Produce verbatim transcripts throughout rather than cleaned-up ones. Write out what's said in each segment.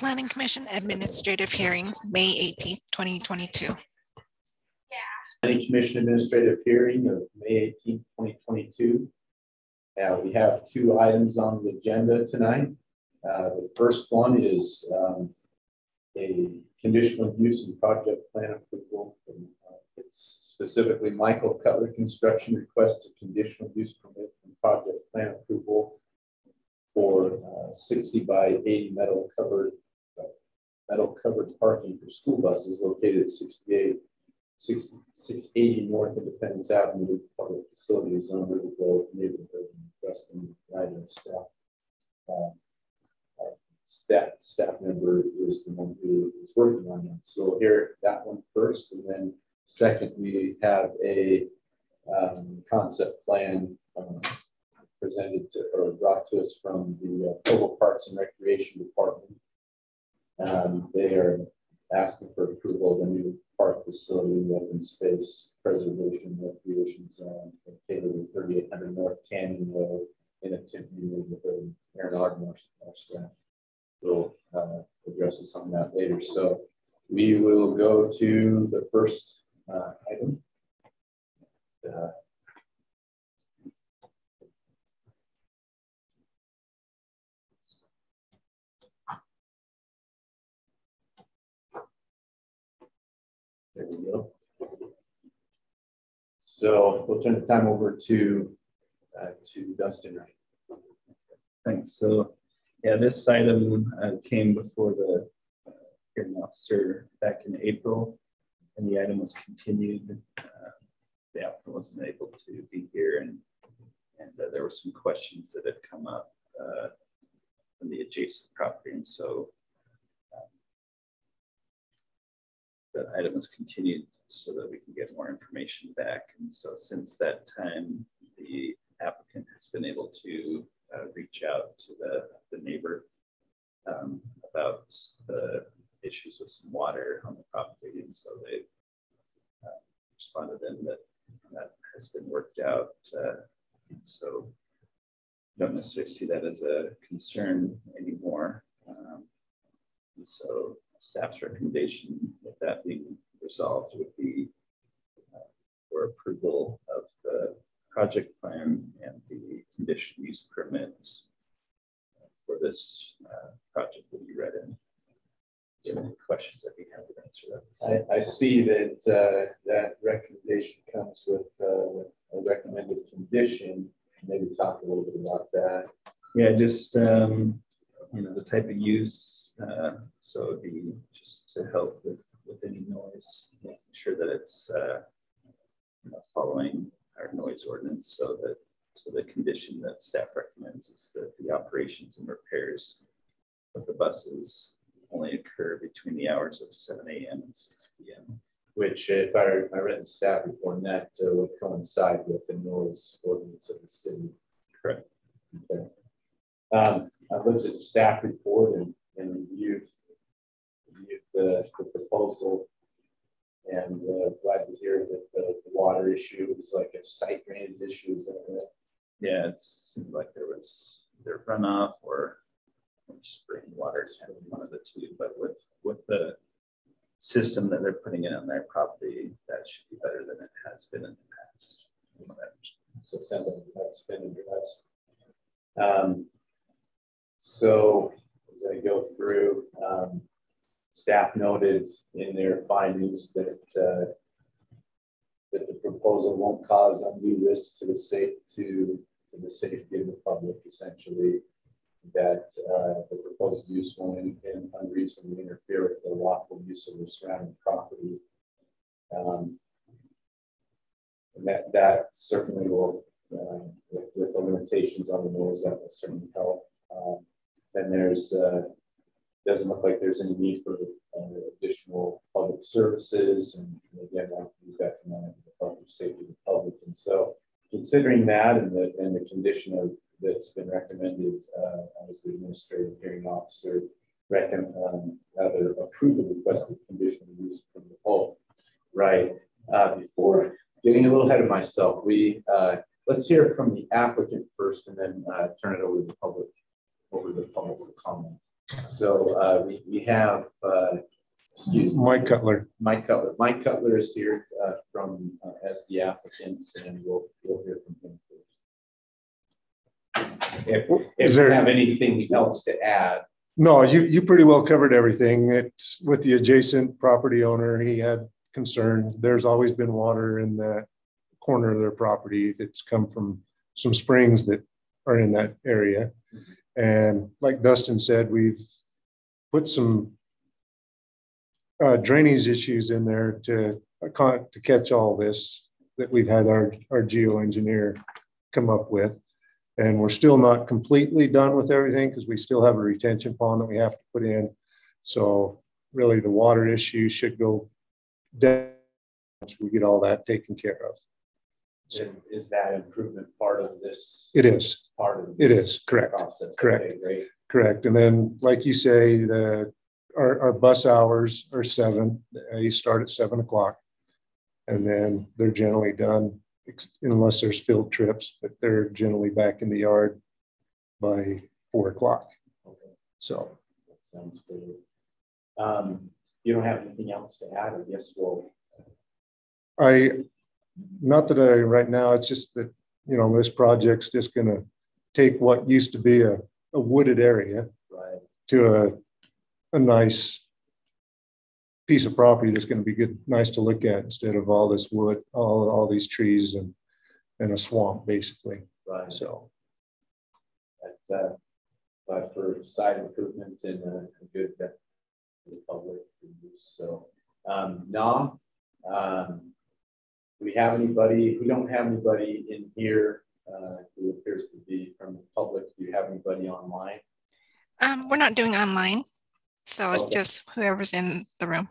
Planning Commission Administrative Hearing, May eighteenth, twenty twenty-two. Planning Commission Administrative Hearing of May eighteenth, twenty twenty-two. Uh, we have two items on the agenda tonight. Uh, the first one is um, a conditional use and project plan approval. From, uh, it's specifically Michael Cutler Construction requests a conditional use permit and project plan approval for uh, sixty by eighty metal covered uh, metal covered parking for school buses located at sixty-eight six eighty North Independence Avenue. Public facility is under the Grove neighborhood. Dustin Ryder, staff, uh, staff staff member is the one who is working on that. So we'll hear that one first, and then second we have a um, concept plan um, presented to or brought to us from the uh, Provo Parks and Recreation Department. Um, they are asking for approval of a new park facility, open space preservation recreation zone located at thirty-eight hundred North Canyon Road in a Timpani neighborhood. Aaron Ardmore, our staff, will uh, address us on that later. So we will go to the first uh, item. Uh, There we go. So we'll turn the time over to uh, to Dustin Wright. Thanks. So, yeah, this item uh, came before the uh, hearing officer back in April, and the item was continued. Uh, the applicant wasn't able to be here, and and uh, there were some questions that had come up uh, from the adjacent property, and so. The item was continued so that we can get more information back. And so since that time, the applicant has been able to uh, reach out to the, the neighbor um, about the issues with some water on the property. And so they uh, responded in that that has been worked out. Uh, so don't necessarily see that as a concern anymore. Um, and so staff's recommendation, with that being resolved, would be uh, for approval of the project plan and the conditional use permit for this uh, project that you read in. Do you have any questions? I'd be happy to answer that. I, I see that uh, that recommendation comes with uh, a recommended condition. Maybe talk a little bit about that. Yeah, just um, you know, the type of use. Uh, so it'd be just to help with with any noise, making sure that it's uh, you know, following our noise ordinance. So that so the condition that staff recommends is that the operations and repairs of the buses only occur between the hours of seven A M and six P M Which, if I, I read the staff report, that uh, would coincide with the noise ordinance of the city. Correct. Okay. Um, I looked at the staff report and and reviewed, reviewed the, the proposal, and uh, glad to hear that the, the water issue was like a site drainage issue. Is that right? Yeah, it seemed like there was either runoff or spring water, kind of one of the two. But with with the system that they're putting in on their property, that should be better than it has been in the past. So it sounds like that's been addressed. Um, so. As I go through, um, staff noted in their findings that uh, that the proposal won't cause undue risk to the safe to, to the safety of the public. Essentially, that uh, the proposed use won't in, in unreasonably interfere with the lawful use of the surrounding property, um, and that that certainly will, uh, with, with the limitations on the noise, that will certainly help. Um, Then there's, uh, doesn't look like there's any need for uh, additional public services. And, and again, that would be detrimental to the public safety of the public. And so considering that and the, and the condition of that's been recommended uh, as the administrative hearing officer, recommend, um, rather approve the requested conditional use from the whole. Right. Uh, before getting a little ahead of myself, we uh, let's hear from the applicant first and then uh, turn it over to the public. Over the public comment. So uh, we, we have, uh, excuse me, Mike Cutler. Mike Cutler. Mike Cutler is here uh, from uh, as the applicant, and we'll we'll hear from him first. If, if Is you there- have anything else to add, No, you, you pretty well covered everything. It's with the adjacent property owner. He had concern. There's always been water in that corner of their property that's come from some springs that are in that area. And like Dustin said, we've put some uh, drainage issues in there to, to catch all this that we've had our, our geoengineer come up with. And we're still not completely done with everything because we still have a retention pond that we have to put in. So really the water issue should go down once we get all that taken care of. and is that improvement part of this? It is, Part of it this is, correct, process. correct. Okay, great. correct. And then, like you say, the, our, our bus hours are seven. They start at seven o'clock. And then they're generally done ex- unless there's field trips, but they're generally back in the yard by four o'clock. Okay, So that sounds good. Um, you don't have anything else to add? I guess we'll. I, not that I, right now, it's just that, you know, this project's just gonna take what used to be a, a wooded area Right. to a, a nice piece of property that's gonna be good, nice to look at instead of all this wood, all, all these trees and, and a swamp, basically. Right. So, But, uh, but for site improvement and a, a good benefit for the public use. So, um, nah, um, do we have anybody? We don't have anybody in here uh, who appears to be from the public. Do you have anybody online? Um, we're not doing online, so it's Okay. just whoever's in the room.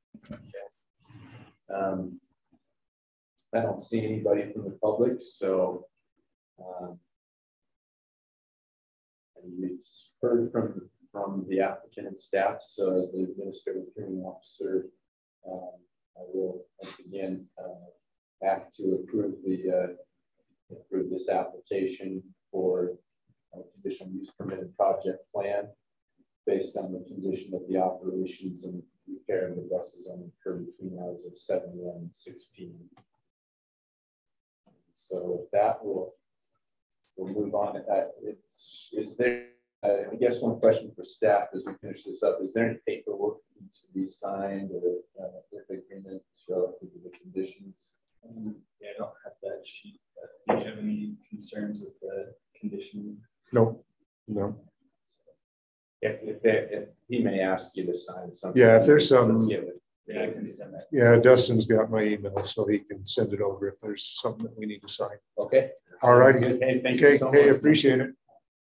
Um, I don't see anybody from the public, so um, and we've heard from from the applicant and staff. So as the administrative hearing officer, um, I will once again uh, act to approve the uh, approve this application for a conditional use permit and project plan based on the condition of the operations and repair of the buses on the curb between hours of seven A M and six P M So with that, we'll we'll move on. Uh, it's, is there? Uh, I guess one question for staff as we finish this up: is there any paperwork that needs to be signed or uh, with agreement relative to the conditions? Um, yeah, I don't have that sheet. But do you have any concerns with the condition? no, no. If if, there, if he may ask you to sign something. Yeah, if there's let's some- give it. Yeah, I can send that. Yeah, Dustin's got my email, so he can send it over if there's something that we need to sign. Okay. All righty. Okay, thank you Okay, so hey, much. appreciate it.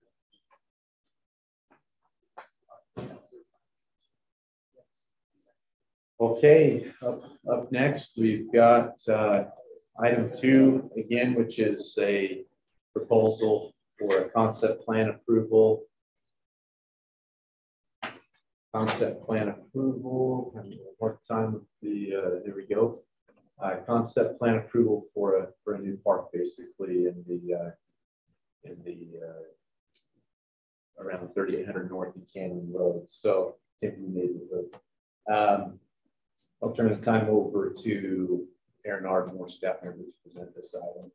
Okay, up, up next, we've got uh, item two again, which is a proposal for a concept plan approval. Concept plan approval, and one more time with the, uh, there we go. Uh, concept plan approval for a, for a new park, basically in the, uh, in the, uh, around thirty-eight hundred North Canyon Road. So, Tiffany neighborhood. Um, I'll turn the time over to Aaron Ardmore, staff member, to present this item.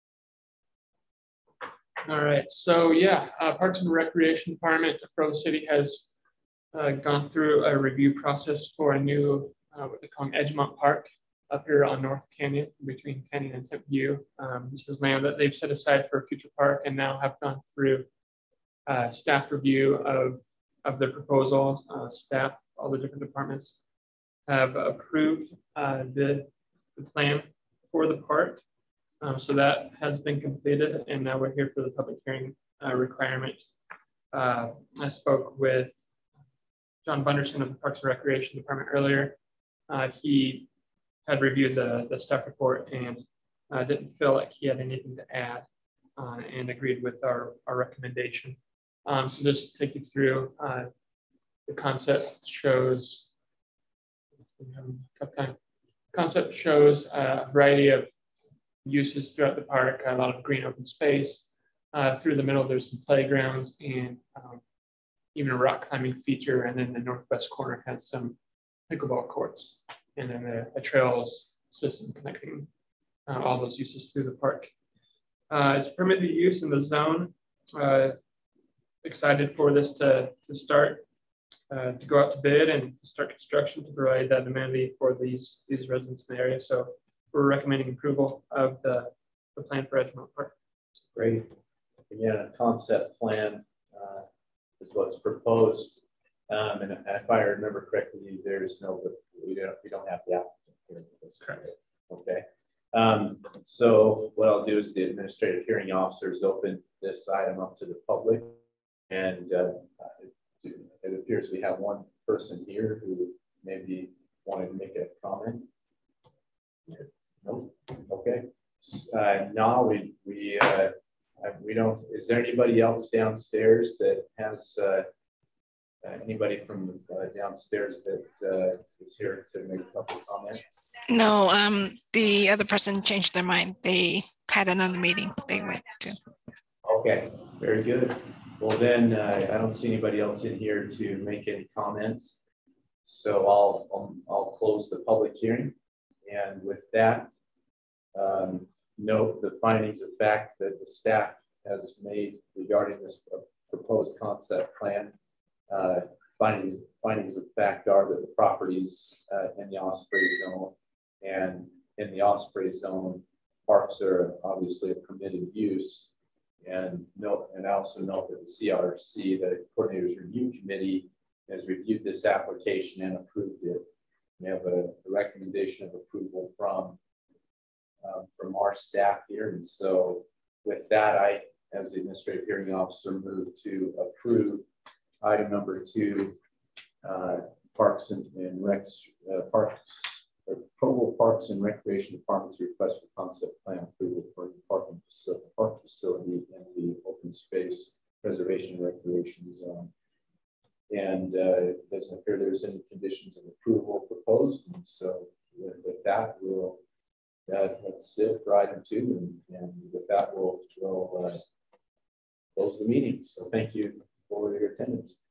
All right, so yeah, uh, Parks and Recreation Department of Provo City has uh, gone through a review process for a new, uh, what they call Edgemont Park up here on North Canyon, between Canyon and Tip View. Um, this is land that they've set aside for a future park and now have gone through uh, staff review of, of the proposal. Uh, staff, all the different departments have approved uh, the, the plan for the park. Um, so that has been completed, and now we're here for the public hearing uh, requirement. Uh, I spoke with John Bunderson of the Parks and Recreation Department earlier. Uh, he had reviewed the, the staff report and uh, didn't feel like he had anything to add uh, and agreed with our, our recommendation. Um, so just to take you through, uh, the concept shows, tough time. Concept shows a variety of uses throughout the park, a lot of green open space. Uh, through the middle, there's some playgrounds and um, even a rock climbing feature. And then the northwest corner has some pickleball courts, and then a, a trails system connecting uh, all those uses through the park. Uh, it's permitted use in the zone. Uh, excited for this to, to start, uh, to go out to bid and to start construction to provide that amenity for these, these residents in the area. So we're recommending approval of the, the plan for Edgemont Park. Great. Again, a concept plan uh, is what's proposed. Um, and if I remember correctly, there's no, we don't, we don't have the applicant here. Correct. Okay. Um, so what I'll do is the administrative hearing officers open this item up to the public. And uh, it, it appears we have one person here who maybe wanted to make a comment. No? Okay. Uh, no, we, we, uh, we don't, is there anybody else downstairs that has, uh, uh, anybody from uh, downstairs that uh, is here to make a couple of comments? No, um, the other person changed their mind. They had another meeting they went to. Okay, very good. Well then, uh, I don't see anybody else in here to make any comments. So I'll, I'll, I'll close the public hearing. And with that, um, note the findings of fact that the staff has made regarding this proposed concept plan. Uh, findings, findings of fact are that the properties uh, in the Osprey zone and in the Osprey zone, parks are obviously a permitted use. And note, and I also note that the C R C, the Coordinators Review Committee, has reviewed this application and approved it. We have a, a recommendation of approval from um, from our staff here. And so with that, I, as the administrative hearing officer, move to approve item number two, uh, Parks and, and Recs, uh, Parks, uh, Provo Parks and Recreation Department's request for concept plan approval for the parking facility, park facility in the open space preservation and recreation zone. And uh, it doesn't appear there's any conditions of approval proposed. And so with, with that, we'll uh, that's it for item two. And, and with that, we'll, we'll uh, close the meeting. So thank you for your attendance.